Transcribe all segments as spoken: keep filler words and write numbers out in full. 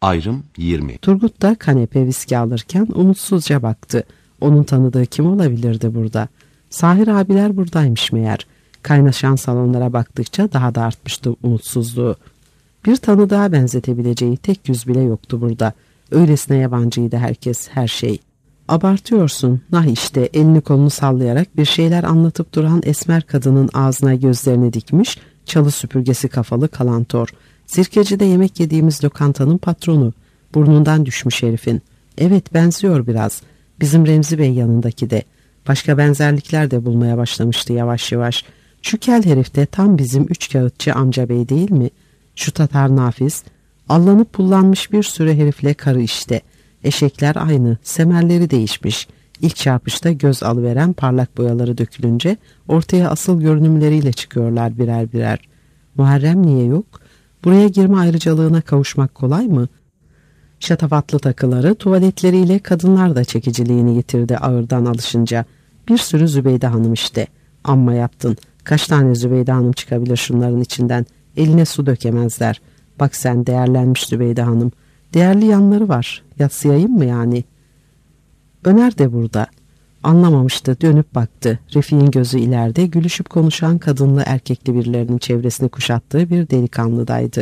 Ayrım yirmi. Turgut da kanepe viski alırken umutsuzca baktı. Onun tanıdığı kim olabilirdi burada? Sahir abiler buradaymış meğer. Kaynaşan salonlara baktıkça daha da artmıştı umutsuzluğu. Bir tanıdığa benzetebileceği tek yüz bile yoktu burada. Öylesine yabancıydı herkes, her şey. Abartıyorsun. Nah işte, elini kolunu sallayarak bir şeyler anlatıp duran esmer kadının ağzına gözlerini dikmiş, çalı süpürgesi kafalı kalantor. Sirkeci'de yemek yediğimiz lokantanın patronu. Burnundan düşmüş herifin. Evet, benziyor biraz. Bizim Remzi Bey yanındaki de. Başka benzerlikler de bulmaya başlamıştı yavaş yavaş. Şu kel herif de tam bizim üç kağıtçı amca bey değil mi? Şu Tatar Nafiz. Allanıp pullanmış bir sürü herifle karı işte. Eşekler aynı, semerleri değişmiş. İlk çarpışta göz alıveren parlak boyaları dökülünce ortaya asıl görünümleriyle çıkıyorlar birer birer. Muharrem niye yok? Buraya girme ayrıcalığına kavuşmak kolay mı? Şatafatlı takıları, tuvaletleriyle kadınlar da çekiciliğini yitirdi ağırdan alışınca. Bir sürü Zübeyde Hanım işte. Amma yaptın. Kaç tane Zübeyde Hanım çıkabilir şunların içinden? Eline su dökemezler. Bak sen, değerlenmiş Zübeyde Hanım. Değerli yanları var. Yatsıyayım mı yani? Öner de burada. Anlamamıştı, dönüp baktı. Refik'in gözü ileride, gülüşüp konuşan kadınlı erkekli birilerinin çevresini kuşattığı bir delikanlıdaydı.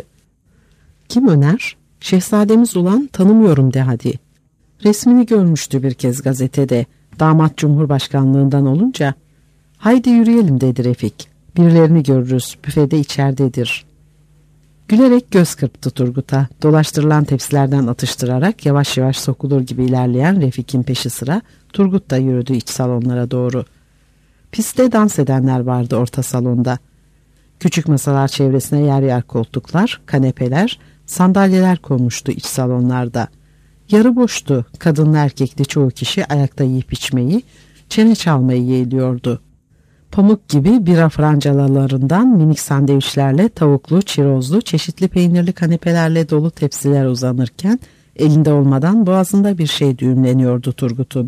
Kim Öner? Şehzademiz ulan, tanımıyorum de hadi. Resmini görmüştü bir kez gazetede. Damat Cumhurbaşkanlığından olunca. Haydi yürüyelim dedi Refik. Birilerini görürüz, büfede içeridedir. Gülerek göz kırptı Turgut'a. Dolaştırılan tepsilerden atıştırarak yavaş yavaş sokulur gibi ilerleyen Refik'in peşi sıra Turgut da yürüdü iç salonlara doğru. Piste dans edenler vardı orta salonda. Küçük masalar çevresine yer yer koltuklar, kanepeler, sandalyeler konmuştu iç salonlarda. Yarı boştu. Kadınlı erkekli çoğu kişi ayakta yiyip içmeyi, çene çalmayı yeğliyordu. Pamuk gibi bira francalalarından minik sandviçlerle tavuklu, çirozlu, çeşitli peynirli kanepelerle dolu tepsiler uzanırken elinde olmadan boğazında bir şey düğümleniyordu Turgut'un.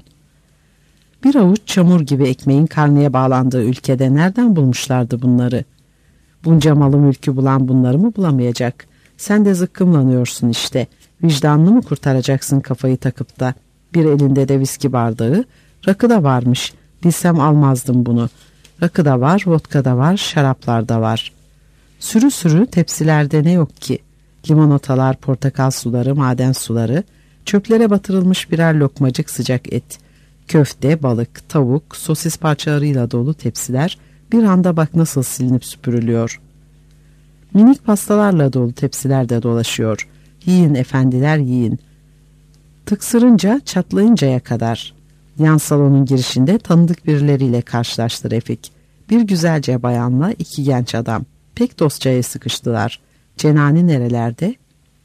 Bir avuç çamur gibi ekmeğin karneye bağlandığı ülkede nereden bulmuşlardı bunları? Bunca malı mülkü bulan bunları mı bulamayacak? Sen de zıkkımlanıyorsun işte. Vicdanını mı kurtaracaksın kafayı takıp da? Bir elinde de viski bardağı, rakı da varmış. Bilsem almazdım bunu. Rakı da var, vodka da var, şaraplar da var. Sürü sürü tepsilerde ne yok ki? Limonatalar, portakal suları, maden suları, çöplere batırılmış birer lokmacık sıcak et. Köfte, balık, tavuk, sosis parçalarıyla dolu tepsiler bir anda bak nasıl silinip süpürülüyor. Minik pastalarla dolu tepsiler de dolaşıyor. Yiyin efendiler, yiyin. Tıksırınca, çatlayıncaya kadar. Yan salonun girişinde tanıdık birileriyle karşılaştı Refik. Bir güzelce bayanla iki genç adam. Pek dostçaya sıkıştılar. Cenani nerelerde?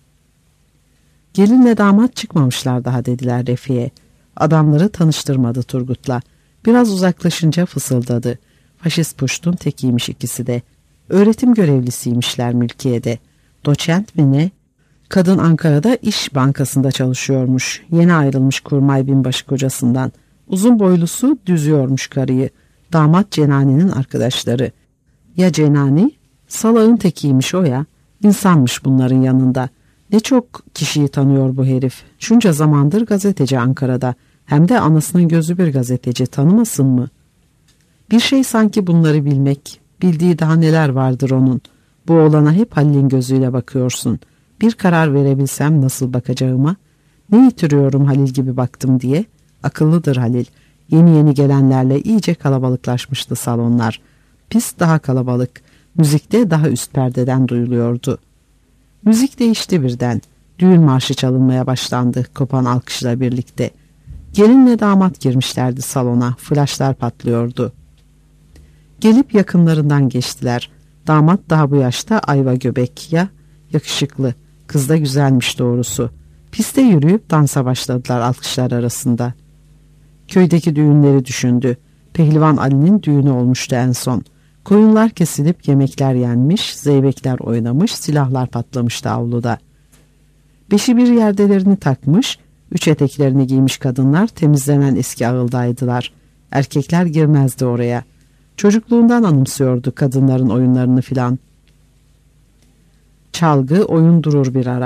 Gelinle damat çıkmamışlar daha dediler Refik'e. Adamları tanıştırmadı Turgut'la. Biraz uzaklaşınca fısıldadı. Faşist puştun tekiymiş ikisi de. Öğretim görevlisiymişler mülkiyede. Doçent mi ne? Kadın Ankara'da İş Bankası'nda çalışıyormuş. Yeni ayrılmış kurmay binbaşı kocasından. Uzun boylusu düzüyormuş karıyı. Damat Cenani'nin arkadaşları. Ya Cenani? Salağın tekiymiş o ya. İnsanmış bunların yanında. Ne çok kişiyi tanıyor bu herif. Şunca zamandır gazeteci Ankara'da. Hem de anasının gözü bir gazeteci, tanımasın mı? Bir şey sanki bunları bilmek. Bildiği daha neler vardır onun. Bu oğlana hep Halil'in gözüyle bakıyorsun. Bir karar verebilsem nasıl bakacağıma. Ne yitiriyorum Halil gibi baktım diye. Akıllıdır Halil. Yeni yeni gelenlerle iyice kalabalıklaşmıştı salonlar. Pis daha kalabalık. Müzikte daha üst perdeden duyuluyordu. Müzik değişti birden. Düğün marşı çalınmaya başlandı kopan alkışla birlikte. Gelinle damat girmişlerdi salona. Flaşlar patlıyordu. Gelip yakınlarından geçtiler. Damat daha bu yaşta ayva göbek ya, yakışıklı. Kız da güzelmiş doğrusu. Piste yürüyüp dansa başladılar alkışlar arasında. Köydeki düğünleri düşündü. Pehlivan Ali'nin düğünü olmuştu en son. Koyunlar kesilip yemekler yenmiş, zeybekler oynamış, silahlar patlamıştı avluda. Beşi bir yerdelerini takmış, üç eteklerini giymiş kadınlar temizlenen eski ağıldaydılar. Erkekler girmezdi oraya. Çocukluğundan anımsıyordu kadınların oyunlarını filan. Çalgı, oyun durur bir ara.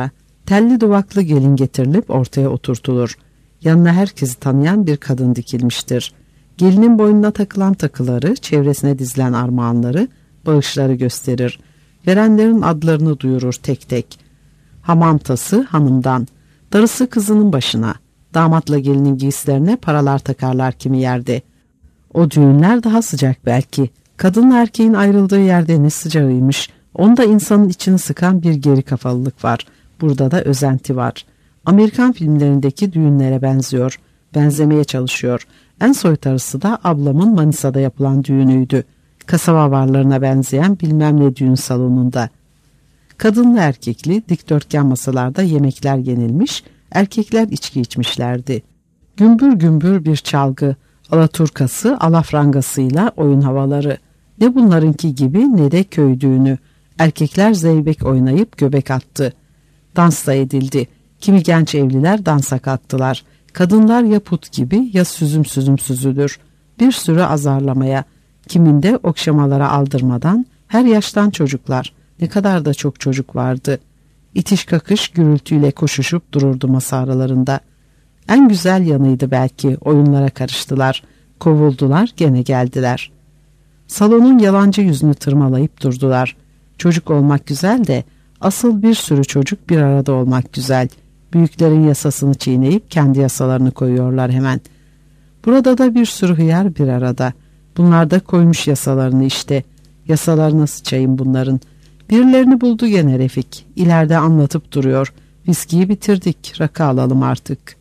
Telli duvaklı gelin getirilip ortaya oturtulur. Yanına herkesi tanıyan bir kadın dikilmiştir. Gelinin boynuna takılan takıları, çevresine dizilen armağanları, bağışları gösterir. Verenlerin adlarını duyurur tek tek. Hamam tası hanımdan, darısı kızının başına, damatla gelinin giysilerine paralar takarlar kimi yerde. O düğünler daha sıcak belki. Kadınla erkeğin ayrıldığı yerde ne sıcağıymış. Onda insanın içini sıkan bir geri kafalılık var. Burada da özenti var. Amerikan filmlerindeki düğünlere benziyor. Benzemeye çalışıyor. En soytarısı da ablamın Manisa'da yapılan düğünüydü. Kasaba barlarına benzeyen bilmem ne düğün salonunda. Kadınlı erkekli dikdörtgen masalarda yemekler yenilmiş, erkekler içki içmişlerdi. Gümbür gümbür bir çalgı, alaturkası, alafrangasıyla oyun havaları. Ne bunlarınki gibi ne de köy düğünü. Erkekler zeybek oynayıp göbek attı. Dans da edildi. Kimi genç evliler dansa kalktılar. Kadınlar ya put gibi ya süzüm süzüm süzülür. Bir sürü azarlamaya, kiminde okşamalara aldırmadan her yaştan çocuklar. Ne kadar da çok çocuk vardı. İtiş kakış gürültüyle koşuşup dururdu masa aralarında. En güzel yanıydı belki, oyunlara karıştılar. Kovuldular, gene geldiler. Salonun yalancı yüzünü tırmalayıp durdular. Çocuk olmak güzel de asıl bir sürü çocuk bir arada olmak güzel. Büyüklerin yasasını çiğneyip kendi yasalarını koyuyorlar hemen. Burada da bir sürü hıyar bir arada. Bunlar da koymuş yasalarını işte. Yasalarına sıçayım bunların. Birilerini buldu gene Refik. İleride anlatıp duruyor. Viskiyi bitirdik, rakı alalım artık.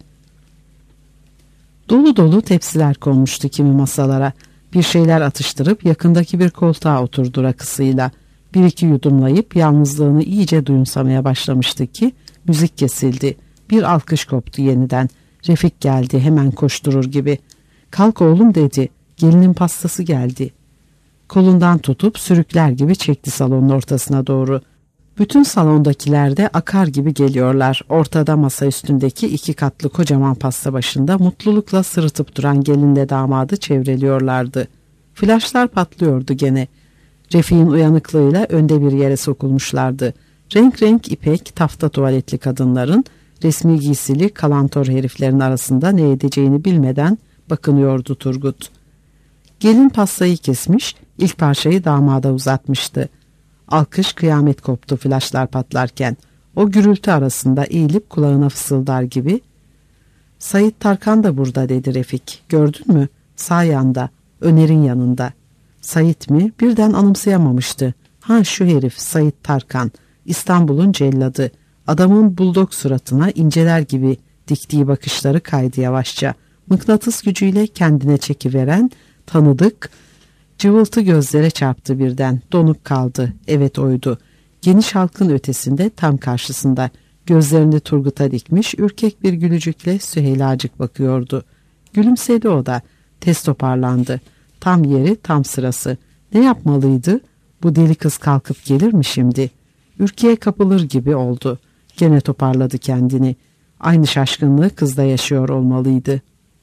Dolu dolu tepsiler konmuştu kimi masalara. Bir şeyler atıştırıp yakındaki bir koltuğa oturdu rakısıyla. Bir iki yudumlayıp yalnızlığını iyice duyumsamaya başlamıştı ki müzik kesildi. Bir alkış koptu yeniden. Refik geldi hemen koşturur gibi. Kalk oğlum dedi. Gelinin pastası geldi. Kolundan tutup sürükler gibi çekti salonun ortasına doğru. Bütün salondakiler de akar gibi geliyorlar. Ortada masa üstündeki iki katlı kocaman pasta başında mutlulukla sırıtıp duran gelinle damadı çevreliyorlardı. Flaşlar patlıyordu gene. Refik'in uyanıklığıyla önde bir yere sokulmuşlardı. Renk renk ipek, tafta tuvaletli kadınların, resmi giysili kalantor heriflerin arasında ne edeceğini bilmeden bakınıyordu Turgut. Gelin pastayı kesmiş, ilk parçayı damada uzatmıştı. Alkış kıyamet koptu flaşlar patlarken. O gürültü arasında eğilip kulağına fısıldar gibi "Sait Tarkan da burada" dedi Refik. "Gördün mü? Sağ yanda, Öner'in yanında." Sait mi? Birden anımsayamamıştı. Ha şu herif Sait Tarkan, İstanbul'un celladı. Adamın buldog suratına inceler gibi diktiği bakışları kaydı yavaşça. Mıknatıs gücüyle kendine çekiveren tanıdık cıvıltı gözlere çarptı birden. Donuk kaldı. Evet oydu. Geniş halkın ötesinde tam karşısında. Gözlerini Turgut'a dikmiş ürkek bir gülücükle Süheyla'cık bakıyordu. Gülümsedi o da. Tez toparlandı. Tam yeri tam sırası. Ne yapmalıydı? Bu deli kız kalkıp gelir mi şimdi? Ürküye kapılır gibi oldu. Gene toparladı kendini. Aynı şaşkınlığı kızda yaşıyor olmalıydı.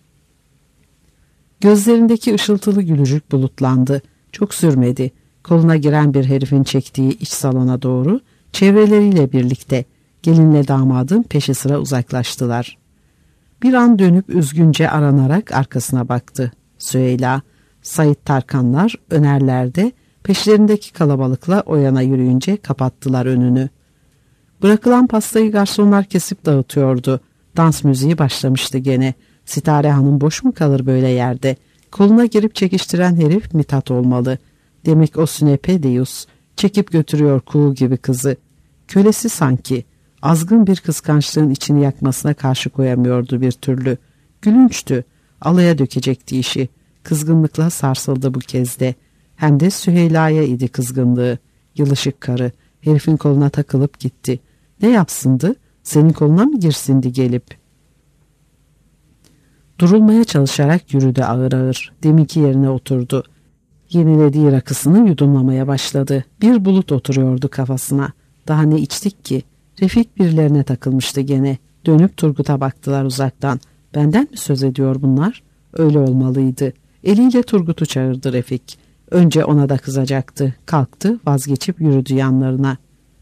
Gözlerindeki ışıltılı gülücük bulutlandı. Çok sürmedi. Koluna giren bir herifin çektiği iç salona doğru çevreleriyle birlikte gelinle damadın peşi sıra uzaklaştılar. Bir an dönüp üzgünce aranarak arkasına baktı. Süheyla, Sait Tarkanlar Önerler'de peşlerindeki kalabalıkla o yana yürüyünce kapattılar önünü. Bırakılan pastayı garsonlar kesip dağıtıyordu. Dans müziği başlamıştı gene. Sitare Hanım boş mu kalır böyle yerde? Koluna girip çekiştiren herif Mithat olmalı. Demek o sünepe Deus. Çekip götürüyor kuğu gibi kızı. Kölesi sanki. Azgın bir kıskançlığın içini yakmasına karşı koyamıyordu bir türlü. Gülünçtü. Alaya dökecekti işi. Kızgınlıkla sarsıldı bu kez de. Hem de Süheyla'ya idi kızgınlığı. Yılışık karı. Herifin koluna takılıp gitti. Ne yapsındı? Senin koluna mı girsindi gelip? Durulmaya çalışarak yürüdü ağır ağır. Deminki yerine oturdu. Yenilediği rakısını yudumlamaya başladı. Bir bulut oturuyordu kafasına. Daha ne içtik ki? Refik birilerine takılmıştı gene. Dönüp Turgut'a baktılar uzaktan. Benden mi söz ediyor bunlar? Öyle olmalıydı. Eliyle Turgut'u çağırdı Refik. Önce ona da kızacaktı. Kalktı, vazgeçip yürüdü yanlarına.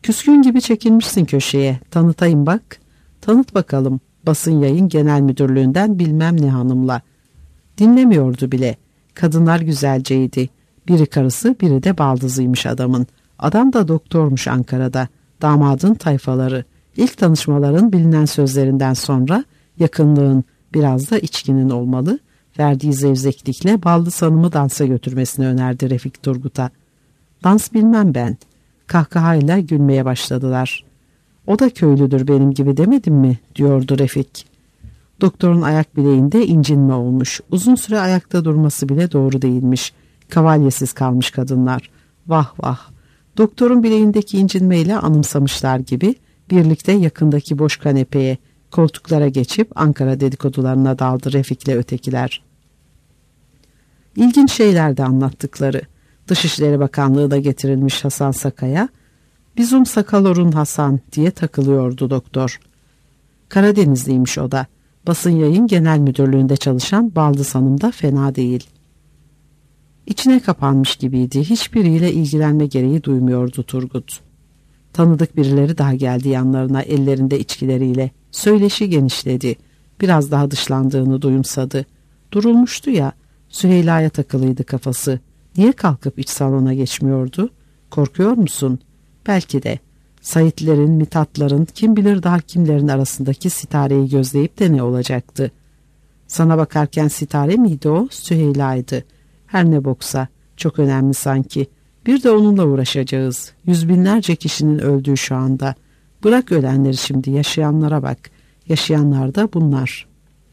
Küskün gibi çekilmişsin köşeye. Tanıtayım bak. Tanıt bakalım. Basın Yayın Genel Müdürlüğü'nden bilmem ne hanımla. Dinlemiyordu bile. Kadınlar güzelceydi. Biri karısı, biri de baldızıymış adamın. Adam da doktormuş Ankara'da. Damadın tayfaları. İlk tanışmaların bilinen sözlerinden sonra yakınlığın, biraz da içkinin olmalı. Verdiği zevzeklikle baldız hanımı dansa götürmesini önerdi Refik Turgut'a. Dans bilmem ben. Kahkahayla gülmeye başladılar. O da köylüdür benim gibi demedim mi, diyordu Refik. Doktorun ayak bileğinde incinme olmuş. Uzun süre ayakta durması bile doğru değilmiş. Kavalyesiz kalmış kadınlar. Vah vah. Doktorun bileğindeki incinmeyle anımsamışlar gibi birlikte yakındaki boş kanepeye, koltuklara geçip Ankara dedikodularına daldı Refik'le ötekiler. İlginç şeyler de anlattıkları. Dışişleri Bakanlığı'na getirilmiş Hasan Saka'ya, "Bizim Sakalor'un Hasan" diye takılıyordu doktor. Karadenizliymiş o da. Basın Yayın Genel Müdürlüğü'nde çalışan baldız hanım da fena değil. İçine kapanmış gibiydi. Hiçbiriyle ilgilenme gereği duymuyordu Turgut. Tanıdık birileri daha geldi yanlarına ellerinde içkileriyle. Söyleşi genişledi. Biraz daha dışlandığını duyumsadı. Durulmuştu ya, Süheyla'ya takılıydı kafası. Niye kalkıp iç salona geçmiyordu? Korkuyor musun? Belki de. Saitlerin, Mithatların, kim bilir daha kimlerin arasındaki sitareyi gözleyip de ne olacaktı? Sana bakarken sitare miydi o? Süheyla'ydı. Her ne boksa. Çok önemli sanki. Bir de onunla uğraşacağız. Yüz binlerce kişinin öldüğü şu anda. Bırak ölenleri şimdi, yaşayanlara bak. Yaşayanlar da bunlar.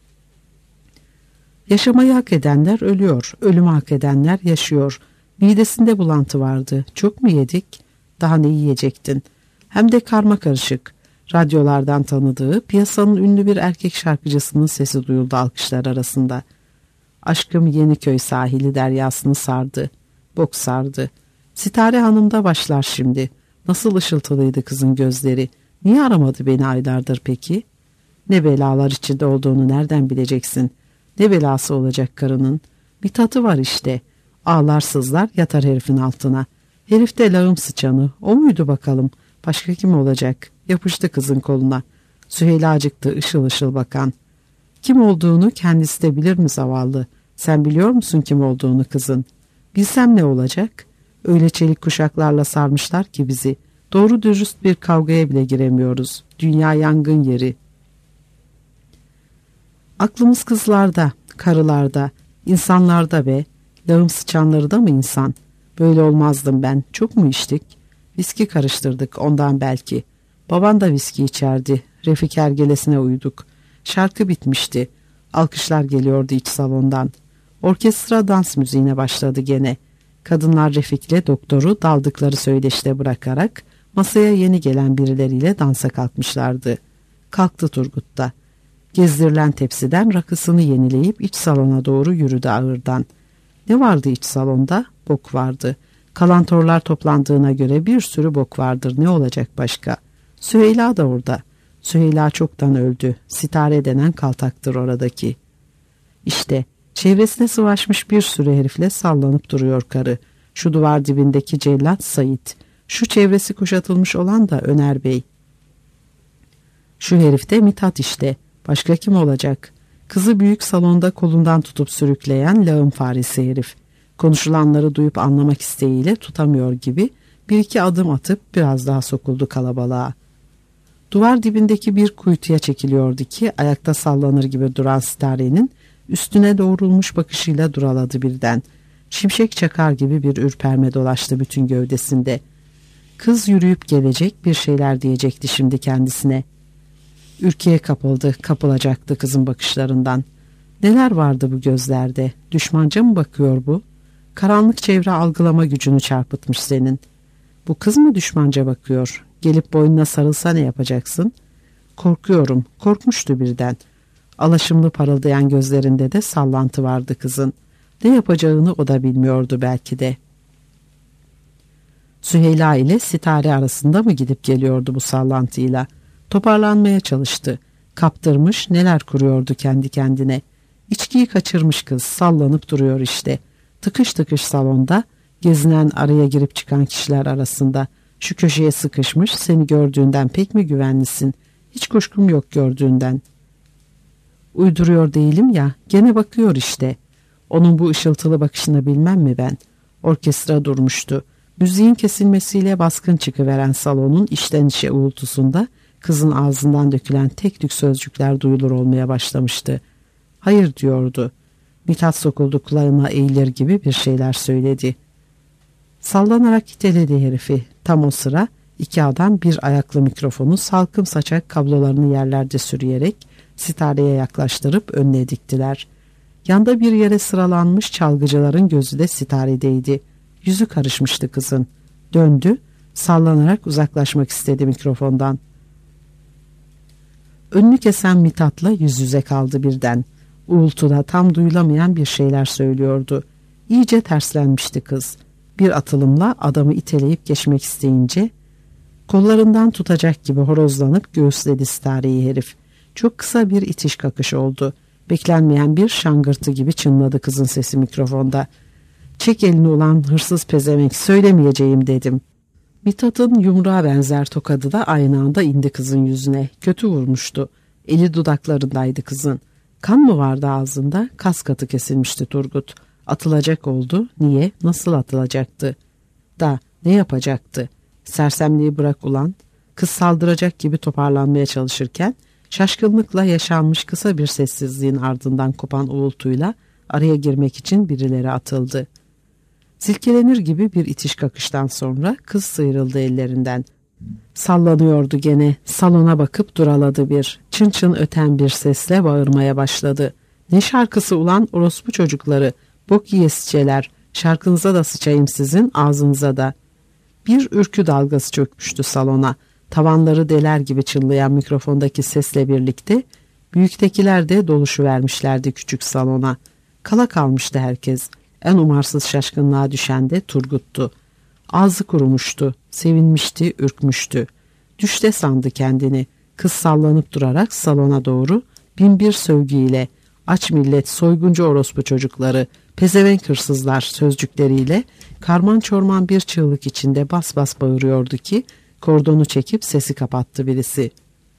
Yaşamayı hak edenler ölüyor. Ölümü hak edenler yaşıyor. Midesinde bulantı vardı. Çok mu yedik? Daha ne yiyecektin? Hem de karma karışık. Radyolardan tanıdığı, piyasanın ünlü bir erkek şarkıcısının sesi duyuldu alkışlar arasında. Aşkım Yeniköy sahili deryasını sardı. Bok sardı. Sitare Hanım da başlar şimdi. Nasıl ışıltılıydı kızın gözleri. Niye aramadı beni aylardır peki? Ne belalar içinde olduğunu nereden bileceksin? Ne belası olacak karının? Bir tatı var işte. Ağlar sızlar yatar herifin altına. Herif de lağım sıçanı. O muydu bakalım? Başka kim olacak? Yapıştı kızın koluna. Süheyla acıktı ışıl ışıl bakan. Kim olduğunu kendisi de bilir mi zavallı? Sen biliyor musun kim olduğunu kızın? Bilsem ne olacak? Öyle çelik kuşaklarla sarmışlar ki bizi. Doğru dürüst bir kavgaya bile giremiyoruz. Dünya yangın yeri. Aklımız kızlarda, karılarda, insanlarda be. Lağım sıçanları da mı insan? Böyle olmazdım ben. Çok mu içtik? Viski karıştırdık ondan belki. Baban da viski içerdi. Refik hergelesine uyduk. Şarkı bitmişti. Alkışlar geliyordu iç salondan. Orkestra dans müziğine başladı gene. Kadınlar Refik'le doktoru daldıkları söyleşide bırakarak masaya yeni gelen birileriyle dansa kalkmışlardı. Kalktı Turgut da. Gezdirilen tepsiden rakısını yenileyip iç salona doğru yürüdü ağırdan. Ne vardı iç salonda? Bok vardı. Kalantorlar toplandığına göre bir sürü bok vardır. Ne olacak başka? Süheyla da orada. Süheyla çoktan öldü. Sitare denen kaltaktır oradaki. İşte çevresine sıvaşmış bir sürü herifle sallanıp duruyor karı. Şu duvar dibindeki cellat Sait. Şu çevresi kuşatılmış olan da Öner Bey. Şu herif de Mithat işte. Başka kim olacak? Kızı büyük salonda kolundan tutup sürükleyen lağım faresi herif. Konuşulanları duyup anlamak isteğiyle tutamıyor gibi bir iki adım atıp biraz daha sokuldu kalabalığa. Duvar dibindeki bir kuytuya çekiliyordu ki ayakta sallanır gibi duran sitarenin üstüne doğrulmuş bakışıyla duraladı birden. Şimşek çakar gibi bir ürperme dolaştı bütün gövdesinde. Kız yürüyüp gelecek, bir şeyler diyecekti şimdi kendisine. Ürküye kapıldı, kapılacaktı kızın bakışlarından. Neler vardı bu gözlerde? Düşmanca mı bakıyor bu? Karanlık çevre algılama gücünü çarpıtmış senin. Bu kız mı düşmanca bakıyor? Gelip boynuna sarılsa ne yapacaksın? Korkuyorum, korkmuştu birden. Alaşımlı parıldayan gözlerinde de sallantı vardı kızın. Ne yapacağını o da bilmiyordu belki de. Süheyla ile Sitare arasında mı gidip geliyordu bu sallantıyla? Toparlanmaya çalıştı. Kaptırmış, neler kuruyordu kendi kendine. İçkiyi kaçırmış kız, sallanıp duruyor işte. Tıkış tıkış salonda, gezinen araya girip çıkan kişiler arasında. Şu köşeye sıkışmış, seni gördüğünden pek mi güvenlisin? Hiç kuşkum yok gördüğünden. Uyduruyor değilim ya, gene bakıyor işte. Onun bu ışıltılı bakışını bilmem mi ben? Orkestra durmuştu. Müziğin kesilmesiyle baskın çıkıveren salonun içten içe uğultusunda kızın ağzından dökülen tek tük sözcükler duyulur olmaya başlamıştı. Hayır diyordu. Mithat sokuldu kulağıma eğilir gibi bir şeyler söyledi. Sallanarak iteledi herifi. Tam o sıra iki adam bir ayaklı mikrofonu salkım saçak kablolarını yerlerde sürüyerek sitareye yaklaştırıp önüne diktiler. Yanda bir yere sıralanmış çalgıcıların gözü de sitaredeydi. Yüzü karışmıştı kızın. Döndü, sallanarak uzaklaşmak istedi mikrofondan. Önünü kesen Mithat'la yüz yüze kaldı birden. Uğultuda tam duyulamayan bir şeyler söylüyordu. İyice terslenmişti kız. Bir atılımla adamı iteleyip geçmek isteyince kollarından tutacak gibi horozlanıp göğüsledi sitareyi herif. Çok kısa bir itiş kakış oldu. Beklenmeyen bir şangırtı gibi çınladı kızın sesi mikrofonda. Çek elini ulan hırsız pezevenk, söylemeyeceğim dedim. Mithat'ın yumruğa benzer tokadı da aynı anda indi kızın yüzüne. Kötü vurmuştu. Eli dudaklarındaydı kızın. Kan mı vardı ağzında? Kas katı kesilmişti Turgut. Atılacak oldu. Niye? Nasıl atılacaktı? Da ne yapacaktı? Sersemliği bırak ulan. Kız saldıracak gibi toparlanmaya çalışırken şaşkınlıkla yaşanmış kısa bir sessizliğin ardından kopan uğultuyla araya girmek için birileri atıldı. Silkelenir gibi bir itiş kakıştan sonra kız sıyrıldı ellerinden. Sallanıyordu gene. Salona bakıp duraladı bir. Çın çın öten bir sesle bağırmaya başladı. Ne şarkısı ulan orospu çocukları, bok yiyesiceler, şarkınıza da sıçayım sizin, ağzınıza da. Bir ürkü dalgası çökmüştü salona. Tavanları deler gibi çınlayan mikrofondaki sesle birlikte büyüktekiler de doluşuvermişlerdi küçük salona. Kala kalmıştı herkes. En umarsız şaşkınlığa düşen de Turgut'tu. Ağzı kurumuştu, sevinmişti, ürkmüştü. Düşte sandı kendini. Kız sallanıp durarak salona doğru binbir sövgüyle aç millet, soyguncu orospu çocukları, pezevenk hırsızlar sözcükleriyle karman çorman bir çığlık içinde bas bas bağırıyordu ki kordonu çekip sesi kapattı birisi.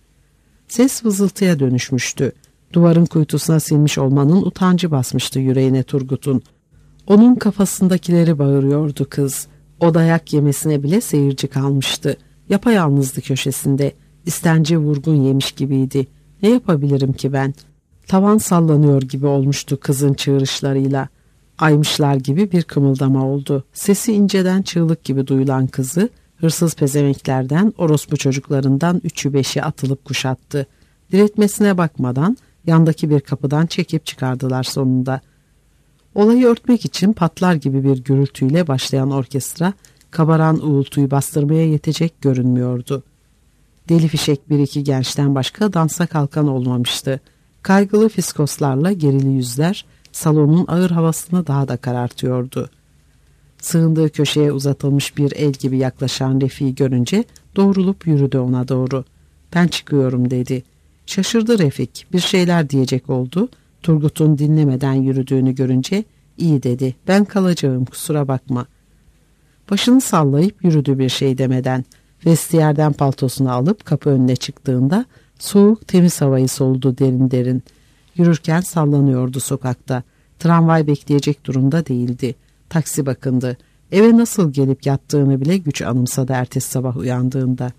Ses vızıltıya dönüşmüştü. Duvarın kuytusuna silmiş olmanın utancı basmıştı yüreğine Turgut'un. Onun kafasındakileri bağırıyordu kız. O dayak yemesine bile seyirci kalmıştı. Yapayalnızdı köşesinde. İstenci vurgun yemiş gibiydi. Ne yapabilirim ki ben? Tavan sallanıyor gibi olmuştu kızın çığırışlarıyla. Aymışlar gibi bir kımıldama oldu. Sesi inceden çığlık gibi duyulan kızı hırsız pezevenklerden, orospu çocuklarından üçü beşi atılıp kuşattı. Diretmesine bakmadan yandaki bir kapıdan çekip çıkardılar sonunda. Olayı örtmek için patlar gibi bir gürültüyle başlayan orkestra kabaran uğultuyu bastırmaya yetecek görünmüyordu. Deli fişek bir iki gençten başka dansa kalkan olmamıştı. Kaygılı fiskoslarla gerili yüzler salonun ağır havasını daha da karartıyordu. Sığındığı köşeye uzatılmış bir el gibi yaklaşan Refik'i görünce doğrulup yürüdü ona doğru. Ben çıkıyorum dedi. Şaşırdı Refik, bir şeyler diyecek oldu. Turgut'un dinlemeden yürüdüğünü görünce iyi dedi, ben kalacağım kusura bakma. Başını sallayıp yürüdü bir şey demeden. Vestiyerden paltosunu alıp kapı önüne çıktığında soğuk temiz havayı soludu derin derin. Yürürken sallanıyordu sokakta. Tramvay bekleyecek durumda değildi. Taksi bakındı. Eve nasıl gelip yattığını bile güç anımsadı ertesi sabah uyandığında.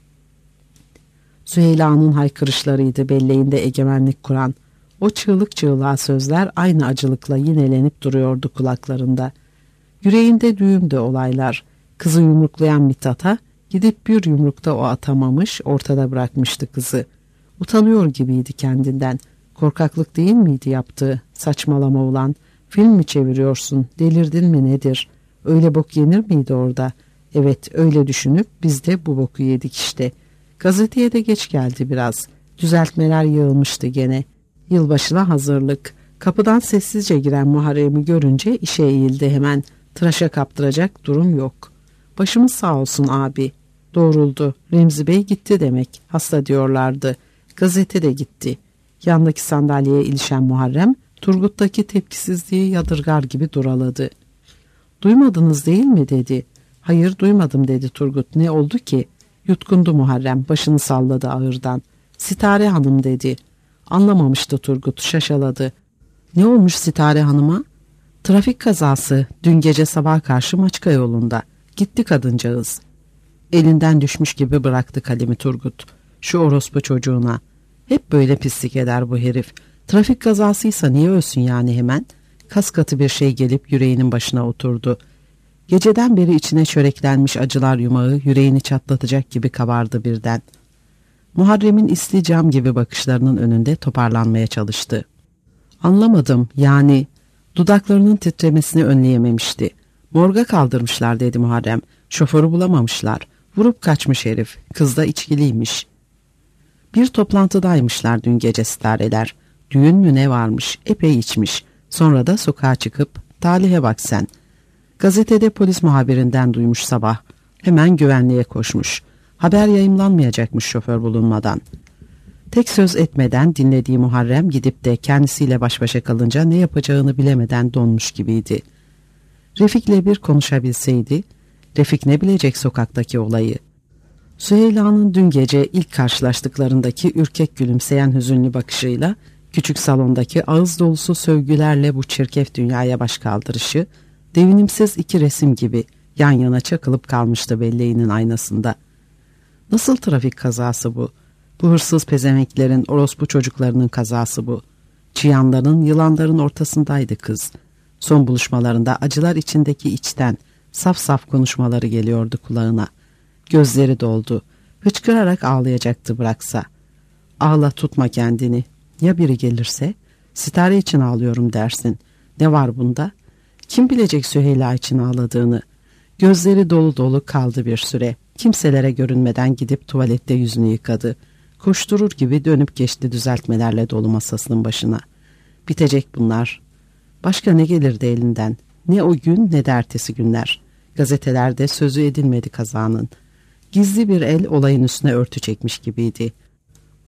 Süheyla'nın haykırışlarıydı belleğinde egemenlik kuran. O çığlık çığlığa sözler aynı acılıkla yinelenip duruyordu kulaklarında. Yüreğinde düğümdü olaylar. Kızı yumruklayan Mithat'a gidip bir yumrukta o atamamış, ortada bırakmıştı kızı. Utanıyor gibiydi kendinden. Korkaklık değil miydi yaptığı? Saçmalama ulan. Film mi çeviriyorsun? Delirdin mi nedir? Öyle bok yenir miydi orada? Evet, öyle düşünüp biz de bu boku yedik işte. Gazeteye de geç geldi biraz. Düzeltmeler yığılmıştı gene. Yılbaşına hazırlık. Kapıdan sessizce giren Muharrem'i görünce işe eğildi hemen. Tıraşa kaptıracak durum yok. Başımız sağ olsun abi. Doğruldu. Remzi Bey gitti demek. Hasta diyorlardı. Gazete de gitti. Yandaki sandalyeye ilişen Muharrem, Turgut'taki tepkisizliği yadırgar gibi duraladı. Duymadınız değil mi dedi. Hayır duymadım dedi Turgut. Ne oldu ki? Yutkundu Muharrem, başını salladı ağırdan. Sitare Hanım dedi. Anlamamıştı Turgut, şaşaladı. Ne olmuş Sitare Hanım'a? Trafik kazası, dün gece sabaha karşı Maçka yolunda. Gitti kadıncağız. Elinden düşmüş gibi bıraktı kalemi Turgut. Şu orospu çocuğuna. Hep böyle pislik eder bu herif. Trafik kazasıysa niye ölsün yani hemen? Kaskatı bir şey gelip yüreğinin başına oturdu. Geceden beri içine çöreklenmiş acılar yumağı yüreğini çatlatacak gibi kabardı birden. Muharrem'in isli cam gibi bakışlarının önünde toparlanmaya çalıştı. Anlamadım yani. Dudaklarının titremesini önleyememişti. Morga kaldırmışlar dedi Muharrem. Şoförü bulamamışlar. Vurup kaçmış herif. Kız da içkiliymiş. Bir toplantıdaymışlar dün gece Sitareler. Düğün mü ne varmış, epey içmiş. Sonra da sokağa çıkıp, talihe bak sen. Gazetede polis muhabirinden duymuş sabah. Hemen güvenliğe koşmuş. Haber yayımlanmayacakmış şoför bulunmadan. Tek söz etmeden dinlediği Muharrem gidip de kendisiyle baş başa kalınca ne yapacağını bilemeden donmuş gibiydi. Refik'le bir konuşabilseydi, Refik ne bilecek sokaktaki olayı? Süheyla'nın dün gece ilk karşılaştıklarındaki ürkek gülümseyen hüzünlü bakışıyla küçük salondaki ağız dolusu sövgülerle bu çirkef dünyaya baş kaldırışı, devinimsiz iki resim gibi yan yana çakılıp kalmıştı belleğinin aynasında. Nasıl trafik kazası bu? Bu hırsız pezemeklerin, orospu çocuklarının kazası bu. Çıyanların, yılanların ortasındaydı kız. Son buluşmalarında acılar içindeki içten, saf saf konuşmaları geliyordu kulağına. Gözleri doldu. Hıçkırarak ağlayacaktı bıraksa. Ağla, tutma kendini. Ya biri gelirse? Sitare için ağlıyorum dersin. Ne var bunda? Kim bilecek Süheyla için ağladığını? Gözleri dolu dolu kaldı bir süre. Kimselere görünmeden gidip tuvalette yüzünü yıkadı. Koşturur gibi dönüp geçti düzeltmelerle dolu masasının başına. Bitecek bunlar. Başka ne gelirdi elinden? Ne o gün ne de ertesi günler. Gazetelerde sözü edilmedi kazanın. Gizli bir el olayın üstüne örtü çekmiş gibiydi.